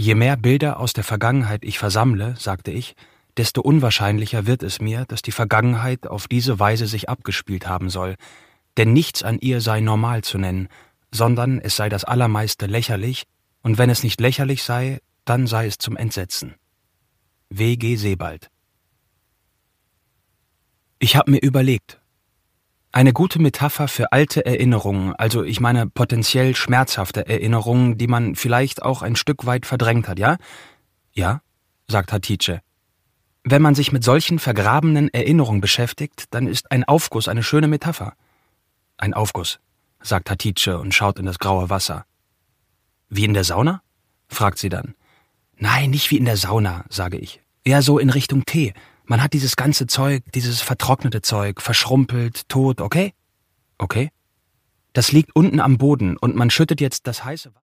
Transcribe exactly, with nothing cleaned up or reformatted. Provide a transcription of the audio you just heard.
Je mehr Bilder aus der Vergangenheit ich versammle, sagte ich, desto unwahrscheinlicher wird es mir, dass die Vergangenheit auf diese Weise sich abgespielt haben soll. Denn nichts an ihr sei normal zu nennen, sondern es sei das Allermeiste lächerlich, und wenn es nicht lächerlich sei, dann sei es zum Entsetzen. W G Sebald. Ich habe mir überlegt. Eine gute Metapher für alte Erinnerungen, also ich meine potenziell schmerzhafte Erinnerungen, die man vielleicht auch ein Stück weit verdrängt hat, ja? Ja, sagt Hatice. Wenn man sich mit solchen vergrabenen Erinnerungen beschäftigt, dann ist ein Aufguss eine schöne Metapher. Ein Aufguss, sagt Hatice und schaut in das graue Wasser. Wie in der Sauna? Fragt sie dann. Nein, nicht wie in der Sauna, sage ich. Eher so in Richtung Tee. Man hat dieses ganze Zeug, dieses vertrocknete Zeug, verschrumpelt, tot, okay? Okay. Das liegt unten am Boden und man schüttet jetzt das heiße Wasser.